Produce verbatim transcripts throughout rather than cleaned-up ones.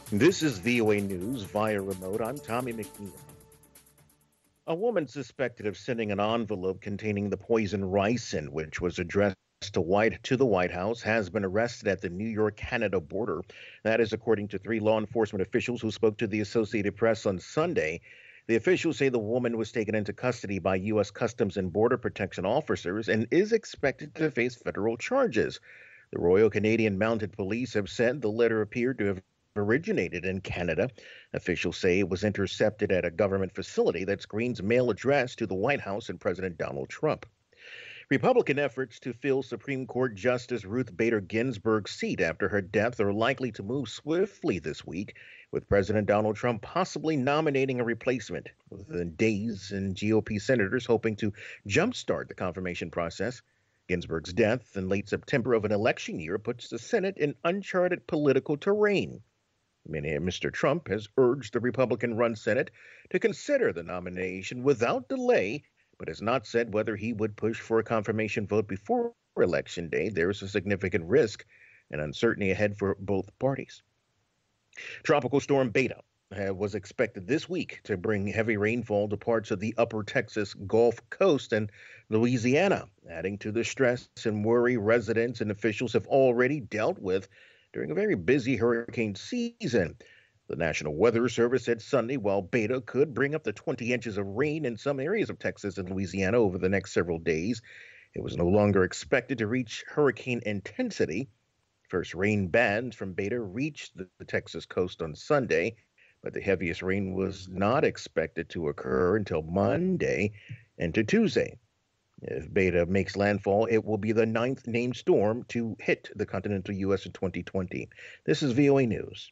This is V O A News via remote. I'm Tommy McNeil. A woman suspected of sending an envelope containing the poison ricin, which was addressed to White to the White House, has been arrested at the New York-Canada border. That is according to three law enforcement officials who spoke to the Associated Press on Sunday. The officials say the woman was taken into custody by U S. Customs and Border Protection officers and is expected to face federal charges. The Royal Canadian Mounted Police have said the letter appeared to have originated in Canada. Officials say it was intercepted at a government facility that screens mail addressed to the White House and President Donald Trump. Republican efforts to fill Supreme Court Justice Ruth Bader Ginsburg's seat after her death are likely to move swiftly this week, with President Donald Trump possibly nominating a replacement, within days, and G O P senators hoping to jumpstart the confirmation process. Ginsburg's death in late September of an election year puts the Senate in uncharted political terrain. Mister Trump has urged the Republican-run Senate to consider the nomination without delay, but has not said whether he would push for a confirmation vote before Election Day. There is a significant risk and uncertainty ahead for both parties. Tropical storm Beta uh, was expected this week to bring heavy rainfall to parts of the upper Texas Gulf Coast and Louisiana, adding to the stress and worry residents and officials have already dealt with during a very busy hurricane season. The National Weather Service said Sunday while Beta could bring up to twenty inches of rain in some areas of Texas and Louisiana over the next several days, it was no longer expected to reach hurricane intensity. First rain bands from Beta reached the, the Texas coast on Sunday, but the heaviest rain was not expected to occur until Monday into Tuesday. If Beta makes landfall, it will be the ninth named storm to hit the continental U S in twenty twenty. This is V O A News.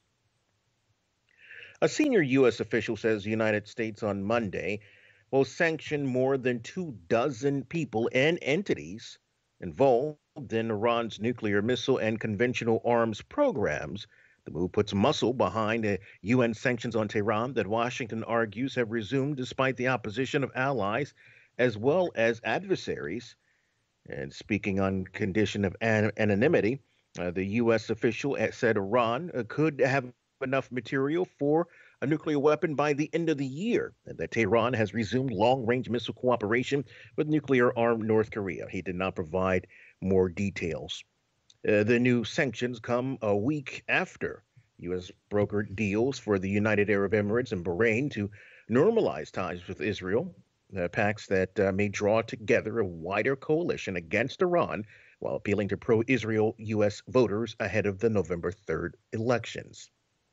A senior U S official says the United States on Monday will sanction more than two dozen people and entities involved in Iran's nuclear missile and conventional arms programs. The move puts muscle behind uh, U N sanctions on Tehran that Washington argues have resumed despite the opposition of allies as well as adversaries. And speaking on condition of an- anonymity, uh, the U S official said Iran uh, could have enough material for a nuclear weapon by the end of the year, and that Tehran has resumed long-range missile cooperation with nuclear-armed North Korea. He did not provide more details. Uh, the new sanctions come a week after U S brokered deals for the United Arab Emirates and Bahrain to normalize ties with Israel, uh, pacts that uh, may draw together a wider coalition against Iran while appealing to pro-Israel U S voters ahead of the November third elections.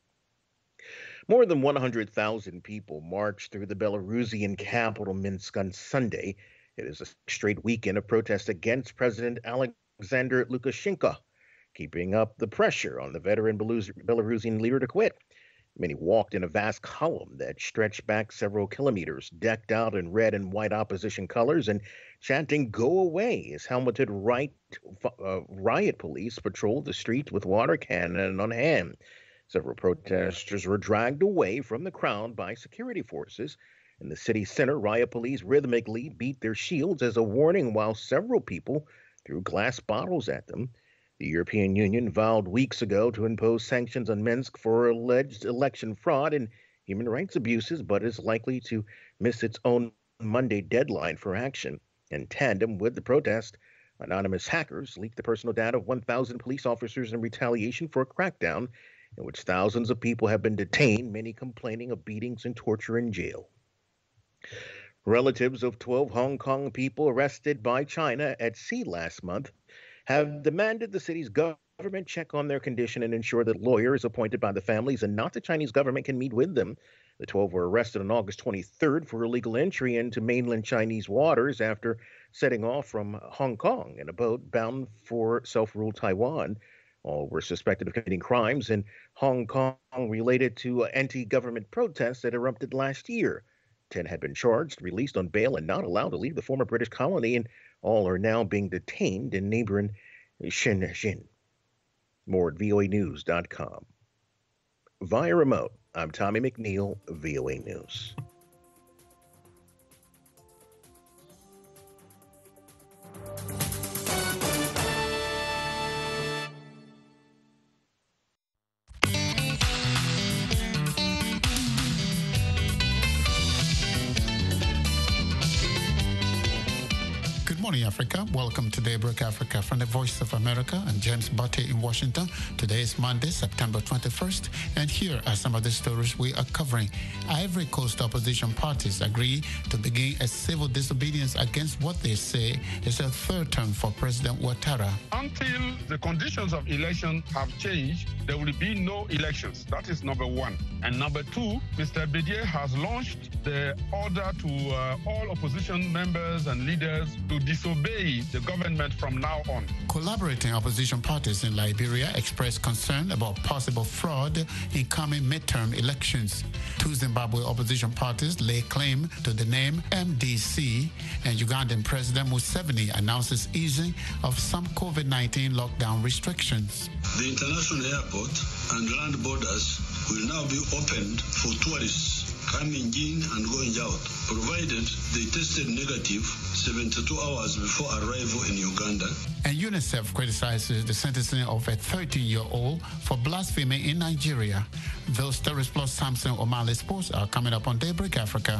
More than one hundred thousand people marched through the Belarusian capital Minsk on Sunday. It is a straight weekend of protests against President Alexander Lukashenko, keeping up the pressure on the veteran Belarusian leader to quit. Many walked in a vast column that stretched back several kilometers, decked out in red and white opposition colors and chanting "Go away" as helmeted right, uh, riot police patrolled the streets with water cannon on hand. Several protesters were dragged away from the crowd by security forces. In the city center, riot police rhythmically beat their shields as a warning while several people threw glass bottles at them. The European Union vowed weeks ago to impose sanctions on Minsk for alleged election fraud and human rights abuses, but is likely to miss its own Monday deadline for action. In tandem with the protest, anonymous hackers leaked the personal data of one thousand police officers in retaliation for a crackdown in which thousands of people have been detained, many complaining of beatings and torture in jail. Relatives of twelve Hong Kong people arrested by China at sea last month have demanded the city's government check on their condition and ensure that lawyers appointed by the families and not the Chinese government can meet with them. The twelve were arrested on August twenty-third for illegal entry into mainland Chinese waters after setting off from Hong Kong in a boat bound for self-ruled Taiwan. All were suspected of committing crimes in Hong Kong related to anti-government protests that erupted last year. Ten had been charged, released on bail, and not allowed to leave the former British colony, and all are now being detained in neighboring Shenzhen. More at V O A news dot com. Via remote, I'm Tommy McNeil, V O A News. morning, Africa. Welcome to Daybreak Africa from the Voice of America. I'm James Butte in Washington. Today is Monday, September twenty-first, and here are some of the stories we are covering. Ivory Coast opposition parties agree to begin a civil disobedience against what they say is a third term for President Ouattara. Until the conditions of election have changed, there will be no elections. That is number one. And number two, Mister Bédié has launched the order to uh, all opposition members and leaders to disobey the government from now on. Collaborating opposition parties in Liberia expressed concern about possible fraud in coming midterm elections. Two Zimbabwe opposition parties lay claim to the name M D C, and Ugandan President Museveni announces easing of some COVID nineteen lockdown restrictions. The international airport and land borders will now be opened for tourists coming in and going out, provided they tested negative seventy-two hours before arrival in Uganda. And UNICEF criticizes the sentencing of a thirteen-year-old for blasphemy in Nigeria. Those stories plus Samson O'Malley Sports are coming up on Daybreak Africa.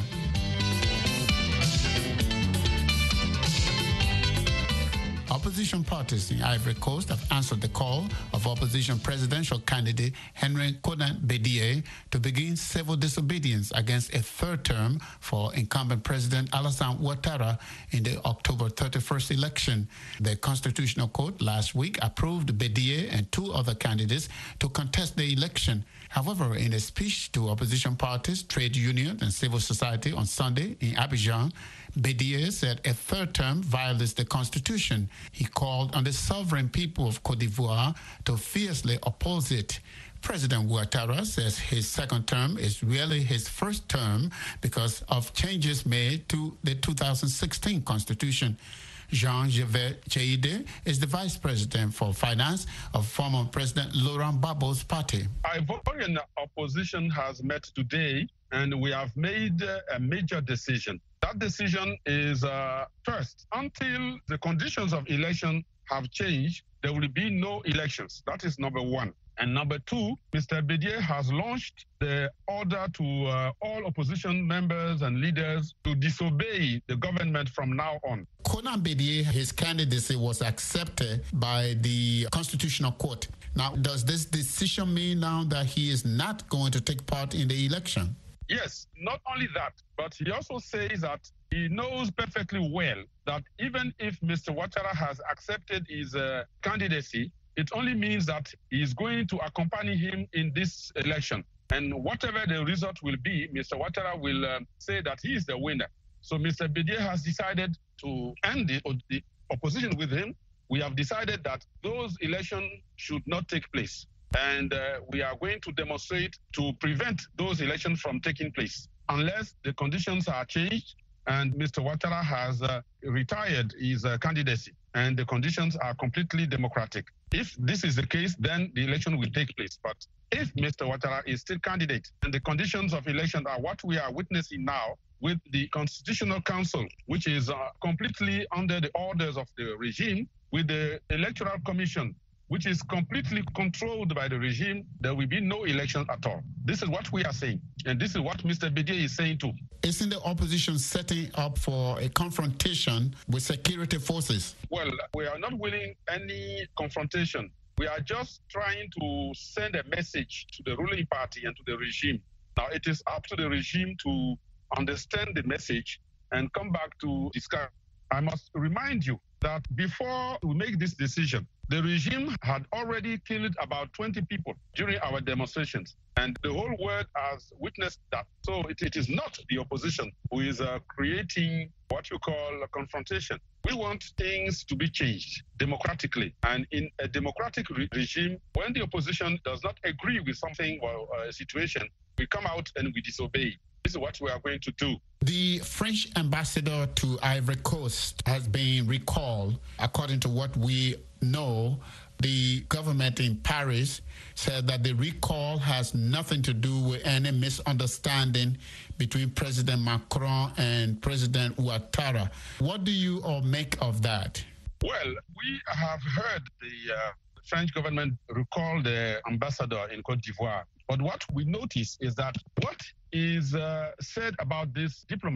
Opposition parties in Ivory Coast have answered the call of opposition presidential candidate Henry Konan Bédié to begin civil disobedience against a third term for incumbent President Alassane Ouattara in the October thirty-first election. The Constitutional Court last week approved Bédié and two other candidates to contest the election. However, in a speech to opposition parties, trade unions, and civil society on Sunday in Abidjan, Bédié said a third term violates the Constitution. He called on the sovereign people of Côte d'Ivoire to fiercely oppose it. President Ouattara says his second term is really his first term because of changes made to the two thousand sixteen Constitution. Jean-Gervais Cheide is the vice president for finance of former President Laurent Gbagbo's party. Ivorian opposition has met today, and we have made a major decision. That decision is, uh, first, until the conditions of election have changed, there will be no elections. That is number one. And number two, Mister Bédié has launched the order to uh, all opposition members and leaders to disobey the government from now on. Konan Bédié, his candidacy was accepted by the Constitutional Court. Now, does this decision mean now that he is not going to take part in the election? Yes, not only that, but he also says that he knows perfectly well that even if Mister Ouattara has accepted his uh, candidacy, it only means that he is going to accompany him in this election. And whatever the result will be, Mister Ouattara will uh, say that he is the winner. So Mister Bédié has decided to end the, the opposition with him. We have decided that those elections should not take place. And uh, we are going to demonstrate to prevent those elections from taking place unless the conditions are changed and Mister Ouattara has uh, retired his uh, candidacy and the conditions are completely democratic. If this is the case, then the election will take place. But if Mister Ouattara is still candidate and the conditions of election are what we are witnessing now with the Constitutional Council, which is uh, completely under the orders of the regime, with the Electoral Commission, which is completely controlled by the regime, there will be no election at all. This is what we are saying. And this is what Mister Bédié is saying too. Isn't the opposition setting up for a confrontation with security forces? Well, we are not willing any confrontation. We are just trying to send a message to the ruling party and to the regime. Now, it is up to the regime to understand the message and come back to discuss. I must remind you that before we make this decision, the regime had already killed about twenty people during our demonstrations, and the whole world has witnessed that. So it, it is not the opposition who is uh, creating what you call a confrontation. We want things to be changed democratically, and in a democratic re- regime, when the opposition does not agree with something or a situation, we come out and we disobey. This is what we are going to do. The French ambassador to Ivory Coast has been recalled. According to what we know, the government in Paris said that the recall has nothing to do with any misunderstanding between President Macron and President Ouattara. What do you all make of that? Well, we have heard the uh, French government recall the ambassador in Côte d'Ivoire. But what we notice is that what is uh, said about this diplomat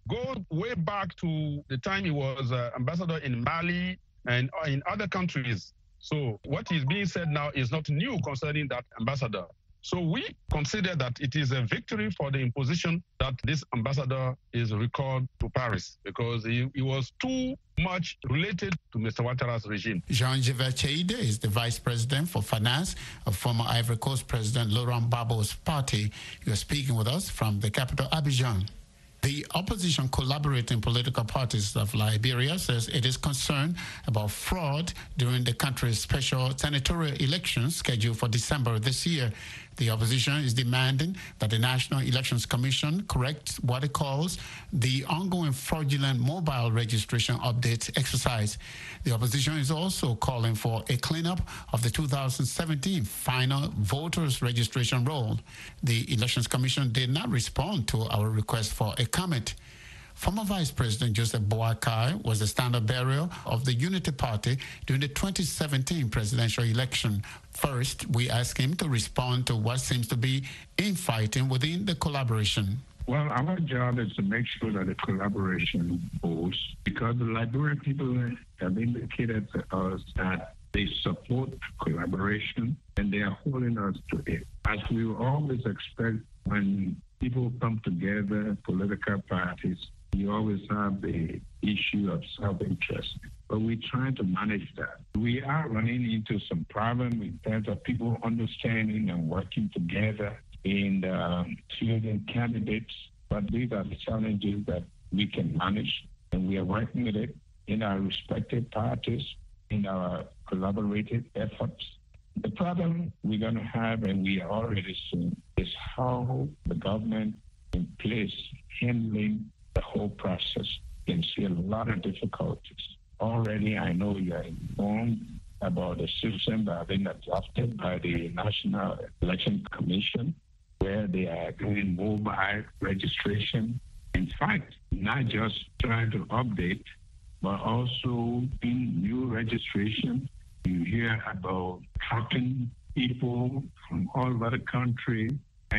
go way back to the time he was uh, ambassador in Mali and uh, in other countries. So what is being said now is not new concerning that ambassador. So we consider that it is a victory for the imposition that this ambassador is recalled to Paris, because he, he was too much related to Mister Ouattara's regime. Jean-Yves Cheide is the vice president for finance of former Ivory Coast President Laurent Gbagbo's party. You are speaking with us from the capital, Abidjan. The opposition collaborating political parties of Liberia says it is concerned about fraud during the country's special senatorial elections scheduled for December this year. The opposition is demanding that the National Elections Commission correct what it calls the ongoing fraudulent mobile registration update exercise. The opposition is also calling for a cleanup of the two thousand seventeen final voters registration roll. The Elections Commission did not respond to our request for a comment. Former Vice President Joseph Boakai was the standard bearer of the Unity Party during the twenty seventeen presidential election. First, we asked him to respond to what seems to be infighting within the collaboration. Well, our job is to make sure that the collaboration holds, because the Liberian people have indicated to us that they support collaboration and they are holding us to it. As we always expect, when people come together, political parties, you always have the issue of self-interest, but we're trying to manage that. We are running into some problems in terms of people understanding and working together in um, choosing candidates, but these are the challenges that we can manage, and we are working with it in our respective parties, in our collaborative efforts. The problem we're going to have, and we are already seeing, is how the government in place handling the whole process. You can see a lot of difficulties. Already, I know you are informed about the system that has been adopted by the National Election Commission, where they are doing mobile registration. In fact, not just trying to update, but also in new registration. You hear about tracking people from all over the country,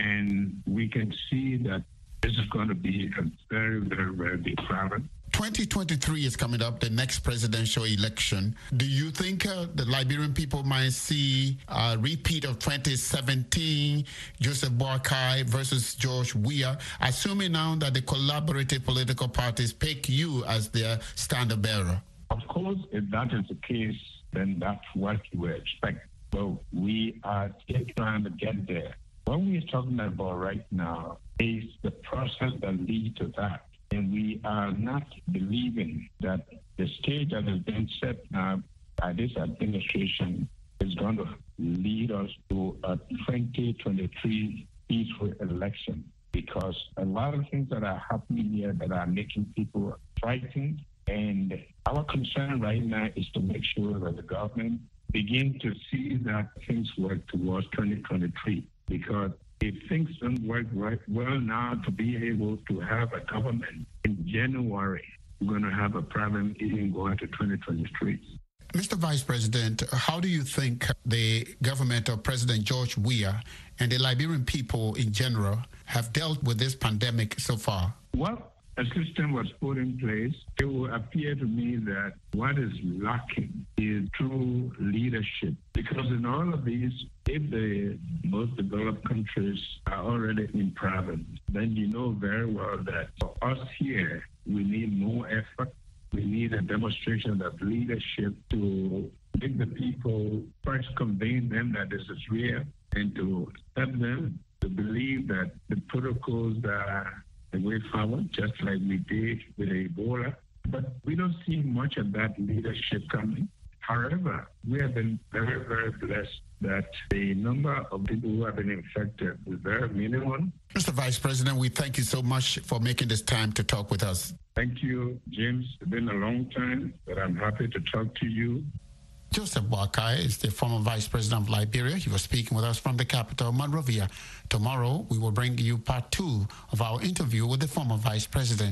and we can see that this is going to be a very, very, very big problem. twenty twenty-three is coming up, the next presidential election. Do you think uh, the Liberian people might see a repeat of twenty seventeen, Joseph Boakai versus George Weah, assuming now that the collaborative political parties pick you as their standard bearer? Of course, if that is the case, then that's what you would expect. But we are still trying to get there. What we are talking about right now is the process that leads to that. And we are not believing that the stage that has been set now by this administration is going to lead us to a twenty twenty-three peaceful election, because a lot of things that are happening here that are making people frightened. And our concern right now is to make sure that the government begin to see that things work towards twenty twenty-three, because if things don't work right well now to be able to have a government in January, we're going to have a problem even going to twenty twenty-three. Mister Vice President, how do you think the government of President George Weah and the Liberian people in general have dealt with this pandemic so far? Well, a system was put in place. It will appear to me that what is lacking is true leadership. Because in all of these, if the most developed countries are already in problems, then you know very well that for us here, we need more effort. We need a demonstration of leadership to make the people first convince them that this is real, and to help them to believe that the protocols are the way forward, just like we did with Ebola. But we don't see much of that leadership coming. However, we have been very, very blessed that the number of people who have been infected is very minimal. Mister Vice President, we thank you so much for making this time to talk with us. Thank you, James. It's been a long time, but I'm happy to talk to you. Joseph Boakai is the former Vice President of Liberia. He was speaking with us from the capital, Monrovia. Tomorrow, we will bring you part two of our interview with the former Vice President.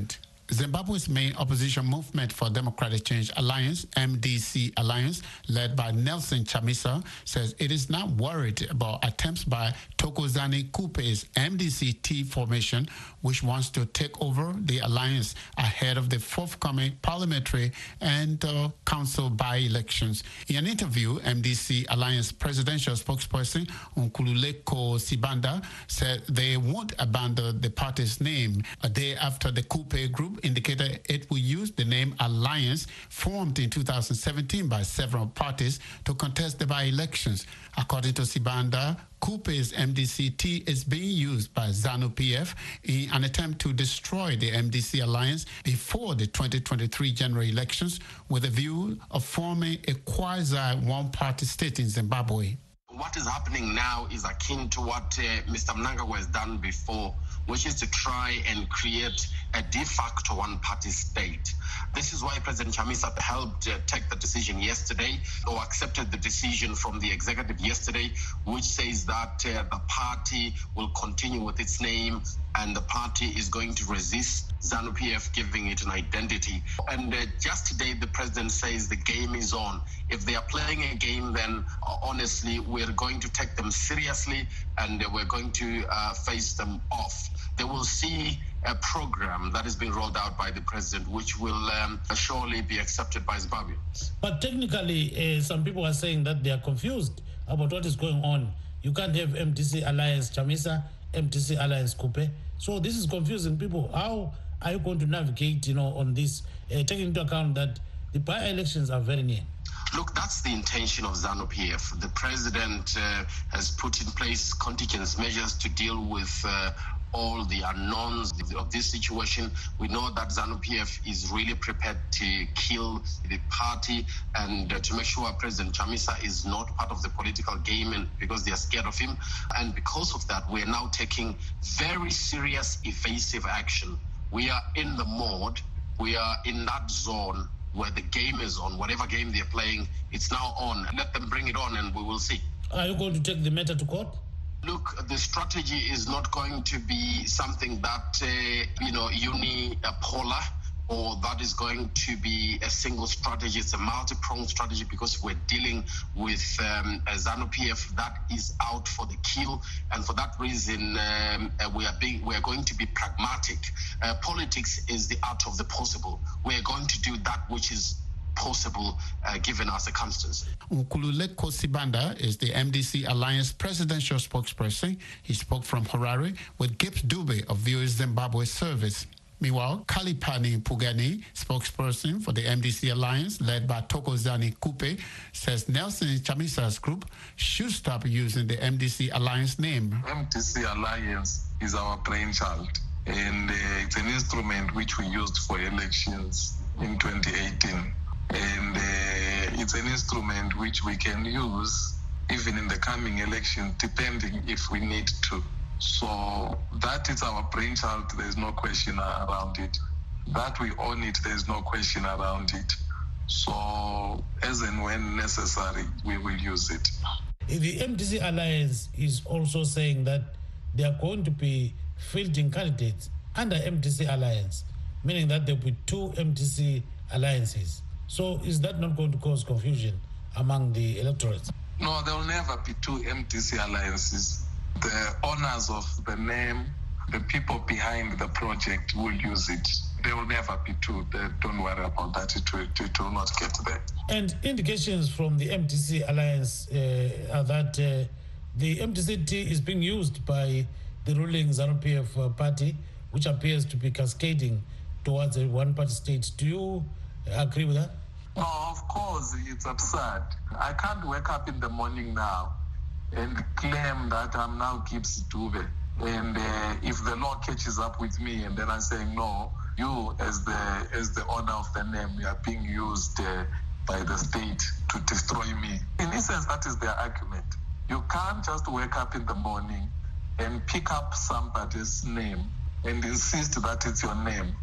Zimbabwe's main opposition movement for Democratic Change Alliance, M D C Alliance, led by Nelson Chamisa, says it is not worried about attempts by Thokozani Kupe's M D C T formation, which wants to take over the alliance ahead of the forthcoming parliamentary and uh, council by-elections. In an interview, M D C Alliance presidential spokesperson Nkululeko Sibanda said they won't abandon the party's name a day after the Kupe group indicated it will use the name Alliance, formed in two thousand seventeen by several parties, to contest the by-elections. According to Sibanda, Kupe's M D C T is being used by ZANU-P F in an attempt to destroy the M D C Alliance before the twenty twenty-three general elections, with a view of forming a quasi-one-party state in Zimbabwe. What is happening now is akin to what uh, Mister Mnangagwa has done before, which is to try and create a de facto one-party state. This is why President Chamisa helped uh, take the decision yesterday, or accepted the decision from the executive yesterday, which says that uh, the party will continue with its name and the party is going to resist ZANU-P F giving it an identity. And uh, just today, the president says the game is on. If they are playing a game, then uh, honestly, we're going to take them seriously and uh, we're going to uh, face them off. They will see a program that is being rolled out by the president, which will um, surely be accepted by Zimbabweans. But technically, uh, some people are saying that they are confused about what is going on. You can't have M D C Alliance Chamisa, M D C Alliance Kupe. So this is confusing people. How are you going to navigate, you know, on this, uh, taking into account that the by-elections are very near? Look, that's the intention of ZANU-P F. The president uh, has put in place contingent measures to deal with uh, all the unknowns of this situation. We know that ZANU-P F is really prepared to kill the party and uh, to make sure President Chamisa is not part of the political game, and because they are scared of him. And because of that, we are now taking very serious evasive action. We are in the mode, we are in that zone where the game is on. Whatever game they're playing, it's now on. Let them bring it on and we will see. Are you going to take the matter to court? Look, the strategy is not going to be something that, uh, you know, unipolar, or that is going to be a single strategy. It's a multi-pronged strategy because we're dealing with um, a ZANU-P F that is out for the kill. And for that reason, um, uh, we are being, we are going to be pragmatic. Uh, politics is the art of the possible. We are going to do that which is possible uh, given our circumstances. Nkululeko Sibanda is the M D C Alliance presidential spokesperson. He spoke from Harare with Gibbs Dube of V O A Zimbabwe Service. Meanwhile, Kalipani Pugani, spokesperson for the M D C Alliance, led by Thokozani Kupe, says Nelson Chamisa's group should stop using the M D C Alliance name. M D C Alliance is our brainchild, and uh, it's an instrument which we used for elections in twenty eighteen. And uh, it's an instrument which we can use even in the coming election, depending if we need to. So that is our brainchild. There is no question around it. That we own it, there is no question around it. So as and when necessary, we will use it. The M D C Alliance is also saying that they are going to be fielding candidates under M D C Alliance, meaning that there will be two M D C alliances. So is that not going to cause confusion among the electorates? No, there will never be two M D C alliances. The owners of the name, the people behind the project will use it. There will never be two. They, don't worry about that. It will, it will not get there. And indications from the M D C Alliance uh, are that uh, the M D C T is being used by the ruling ZANU-P F uh, party, which appears to be cascading towards a one-party state. Do you agree with that? No, of course, it's absurd. I can't wake up in the morning now and claim that I'm now Gibbs Dube. And uh, if the law catches up with me and then I'm saying, no, you as the as the owner of the name, you are being used uh, by the state to destroy me. In essence, that is their argument. You can't just wake up in the morning and pick up somebody's name and insist that it's your name.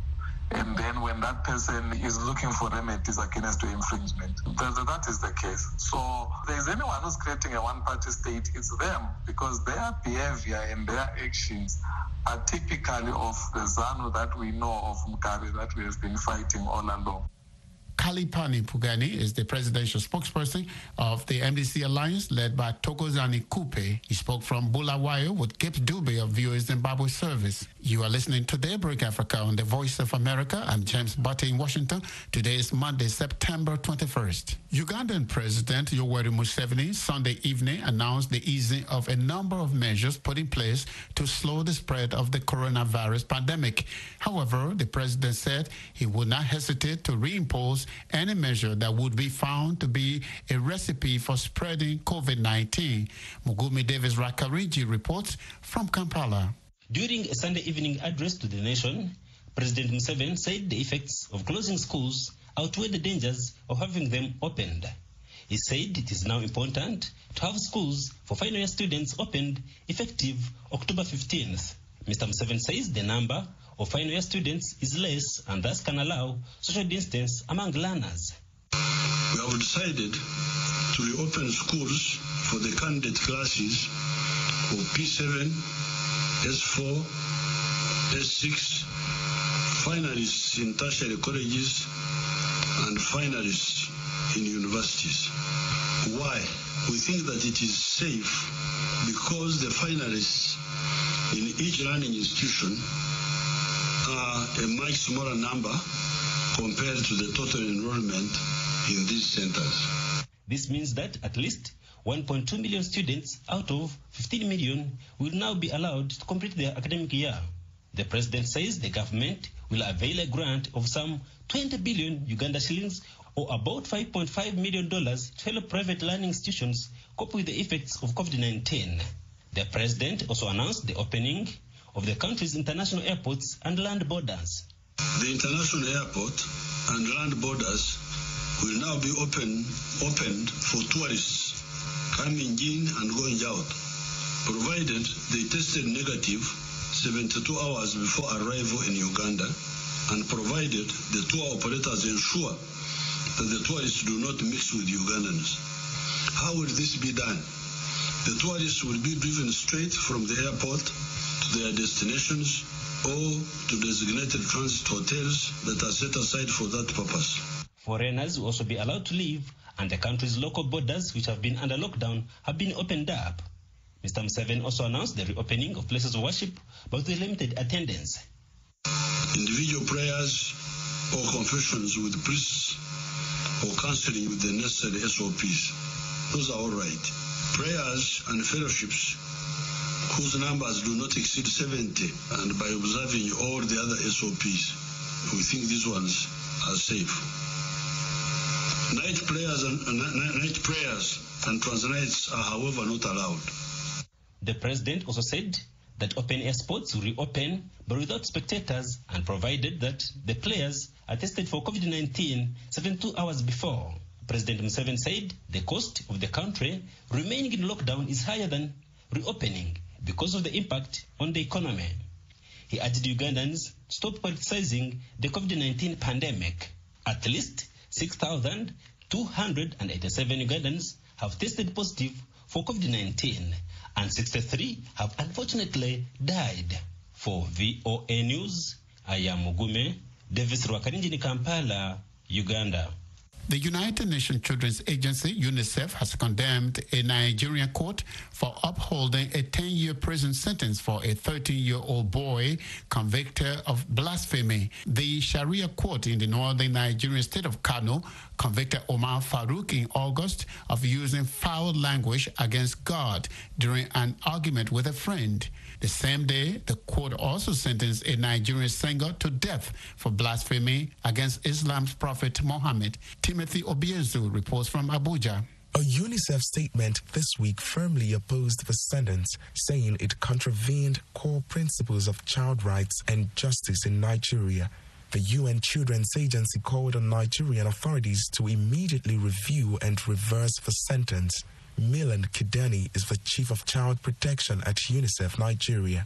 And then when that person is looking for remedies against the infringement, that, that is the case. So if there's anyone who's creating a one-party state, it's them, because their behavior and their actions are typically of the ZANU that we know of, Mugabe, that we have been fighting all along. Kalipani Pugani is the presidential spokesperson of the M D C Alliance led by Thokozani Kupe. He spoke from Bulawayo with Gibbs Dube of V O A Zimbabwe Service. You are listening to Daybreak Africa on the Voice of America. I'm James Butte in Washington. Today is Monday, September twenty-first. Ugandan President Yoweri Museveni Sunday evening announced the easing of a number of measures put in place to slow the spread of the coronavirus pandemic. However, the president said he would not hesitate to reimpose any measure that would be found to be a recipe for spreading COVID nineteen. Mugumi Davis Rakariji reports from Kampala. During a Sunday evening address to the nation, President Museveni said the effects of closing schools outweigh the dangers of having them opened. He said it is now important to have schools for final year students opened effective October fifteenth. Mister Museveni says the number of final year students is less and thus can allow social distance among learners. We have decided to reopen schools for the candidate classes of P seven, S four, S six, finalists in tertiary colleges, and finalists in universities. Why? We think that it is safe because the finalists in each learning institution are a much smaller number compared to the total enrollment in these centers. This means that at least one point two million students out of fifteen million will now be allowed to complete their academic year. The president says the government will avail a grant of some twenty billion Uganda shillings, or about five point five million dollars, to help private learning institutions cope with the effects of COVID nineteen. The president also announced the opening of the country's international airports and land borders. The international airport and land borders will now be open, opened for tourists coming in and going out, provided they tested negative seventy-two hours before arrival in Uganda, and provided the tour operators ensure that the tourists do not mix with Ugandans. How will this be done? The tourists will be driven straight from the airport to their destinations or to designated transit hotels that are set aside for that purpose. Foreigners will also be allowed to leave, and the country's local borders, which have been under lockdown, have been opened up. Mister Museveni also announced the reopening of places of worship, but with limited attendance. Individual prayers or confessions with priests or counseling with the necessary S O Ps, those are all right. Prayers and fellowships whose numbers do not exceed seventy, and by observing all the other S O Ps, we think these ones are safe. Night prayers and uh, night prayers and transnights are, however, not allowed. The president also said that open-air sports will reopen, but without spectators, and provided that the players are tested for COVID nineteen seventy-two hours before. President Museveni said the cost of the country remaining in lockdown is higher than reopening because of the impact on the economy. He urged Ugandans to stop politicizing the COVID nineteen pandemic. At least six thousand two hundred eighty-seven Ugandans have tested positive for COVID nineteen, and sixty-three have unfortunately died. For V O A News, I am Mugume Davis Rwakarinji, Kampala, Uganda. The United Nations Children's Agency, UNICEF, has condemned a Nigerian court for upholding a ten-year prison sentence for a thirteen-year-old boy convicted of blasphemy. The Sharia court in the northern Nigerian state of Kano convicted Omar Farouk in August of using foul language against God during an argument with a friend. The same day, the court also sentenced a Nigerian singer to death for blasphemy against Islam's prophet Muhammad. Timothy Obiezu reports from Abuja. A UNICEF statement this week firmly opposed the sentence, saying it contravened core principles of child rights and justice in Nigeria. The U N Children's Agency called on Nigerian authorities to immediately review and reverse the sentence. Milan Kidani is the Chief of Child Protection at UNICEF Nigeria.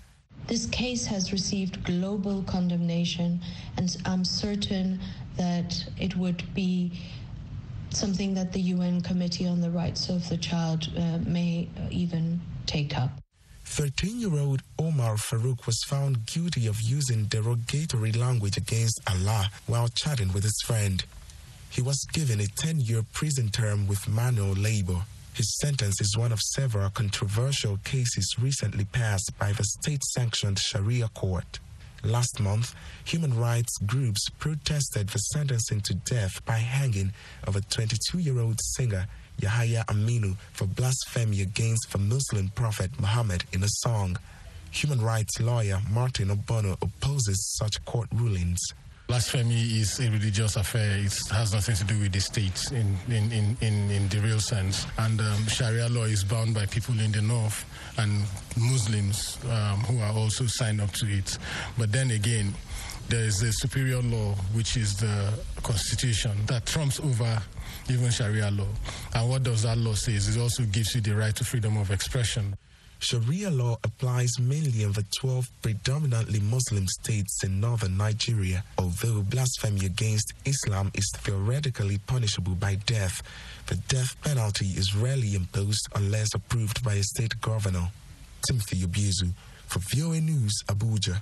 This case has received global condemnation, and I'm certain that it would be something that the U N Committee on the Rights of the Child uh, may even take up. thirteen-year-old Omar Farouk was found guilty of using derogatory language against Allah while chatting with his friend. He was given a ten-year prison term with manual labor. His sentence is one of several controversial cases recently passed by the state-sanctioned Sharia court. Last month, human rights groups protested the sentencing to death by hanging of a twenty-two-year-old singer, Yahya Aminu, for blasphemy against the Muslim prophet Muhammad in a song. Human rights lawyer Martin Obono opposes such court rulings. Blasphemy is a religious affair. It has nothing to do with the state in, in, in, in, in the real sense. And um, Sharia law is bound by people in the north and Muslims um, who are also signed up to it. But then again, there is a superior law, which is the Constitution, that trumps over even Sharia law. And what does that law say is it also gives you the right to freedom of expression. Sharia law applies mainly in the twelve predominantly Muslim states in northern Nigeria. Although blasphemy against Islam is theoretically punishable by death, the death penalty is rarely imposed unless approved by a state governor. Timothy Obiezu for V O A News, Abuja.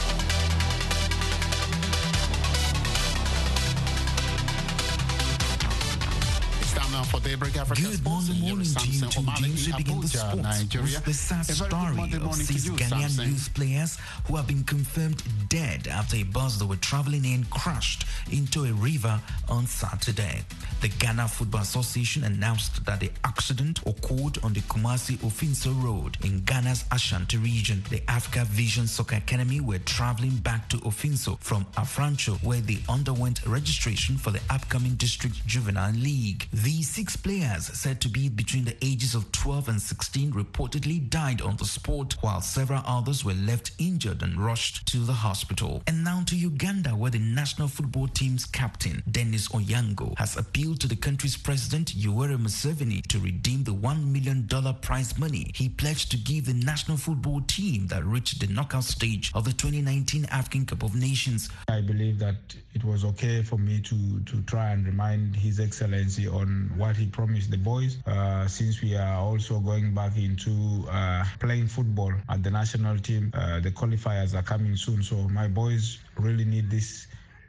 For Daybreak Africa Good Monday morning to you two. We begin the sports Nigeria. with the sad story of six Ghanaian youth players who have been confirmed dead after a bus they were traveling in crashed into a river on Saturday. The Ghana Football Association announced that the accident occurred on the Kumasi-Ofinso Road in Ghana's Ashanti region. The Africa Vision Soccer Academy were traveling back to Ofinso from Afrancho, where they underwent registration for the upcoming District Juvenile League. These six players, said to be between the ages of twelve and sixteen, reportedly died on the spot, while several others were left injured and rushed to the hospital. And now to Uganda, where the national football team's captain, Dennis Onyango, has appealed to the country's president, Yoweri Museveni, to redeem the one million dollars prize money he pledged to give the national football team that reached the knockout stage of the twenty nineteen African Cup of Nations. I believe that it was okay for me to, to try and remind His Excellency on what he promised the boys, uh, since we are also going back into uh, playing football at the national team. Uh, the qualifiers are coming soon, so my boys really need this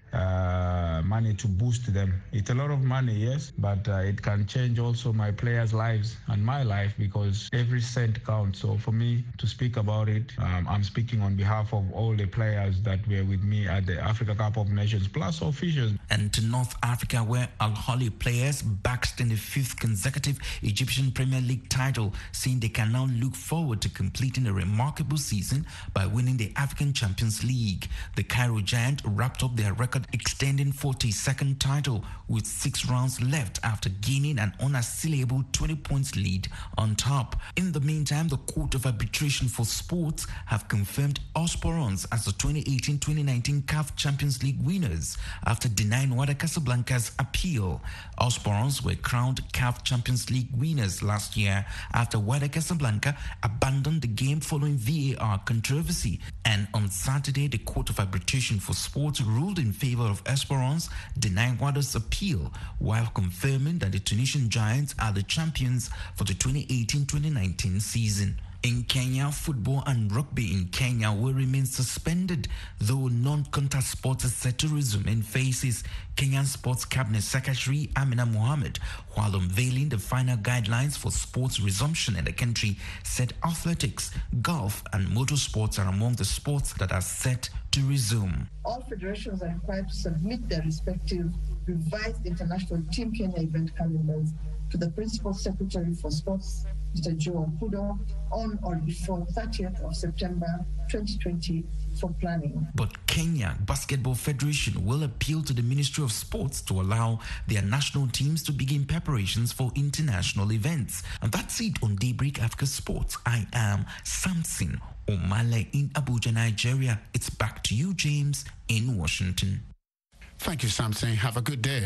uh, money to boost them. It's a lot of money, yes, but uh, it can change also my players' lives and my life, because every cent counts. So for me to speak about it, um, I'm speaking on behalf of all the players that were with me at the Africa Cup of Nations, plus officials. And to North Africa, where Al Ahly players basked in the fifth consecutive Egyptian Premier League title, saying they can now look forward to completing a remarkable season by winning the African Champions League. The Cairo Giant wrapped up their record extending forty-second title with six rounds left after gaining an unassailable twenty points lead on top. In the meantime, the Court of Arbitration for Sports have confirmed Osporons as the twenty eighteen twenty nineteen C A F Champions League winners after denying Wydad Casablanca's appeal. Osporons were crowned C A F Champions League winners last year after Wydad Casablanca abandoned the game following V A R controversy. And on Saturday, the Court of Arbitration for Sports ruled in favor of Esperance, denying Wydad's appeal, while confirming that the Tunisian Giants are the champions for the twenty eighteen twenty nineteen season. In Kenya, football and rugby in Kenya will remain suspended, though non-contact sports is set to resume in phases. Kenyan Sports Cabinet Secretary Amina Mohammed, while unveiling the final guidelines for sports resumption in the country, said athletics, golf and motorsports are among the sports that are set to resume. All federations are required to submit their respective revised international Team Kenya event calendars to the Principal Secretary for Sports, Mister Joe Okudo, on or before thirtieth of September twenty twenty for planning. But Kenya Basketball Federation will appeal to the Ministry of Sports to allow their national teams to begin preparations for international events. And that's it on Daybreak Africa Sports. I am Samson Omale in Abuja, Nigeria. It's back to you, James, in Washington. Thank you, Samson. Have a good day.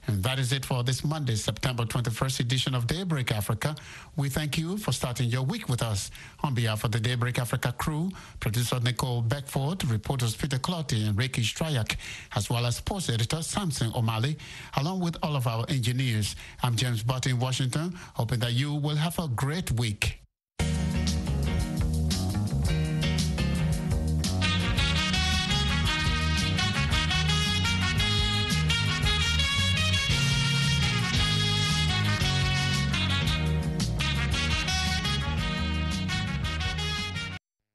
And that is it for this Monday, September twenty-first edition of Daybreak Africa. We thank you for starting your week with us. On behalf of the Daybreak Africa crew, producer Nicole Beckford, reporters Peter Clotty and Reiki Strayak, as well as sports editor Samson O'Malley, along with all of our engineers, I'm James Butt in Washington, hoping that you will have a great week.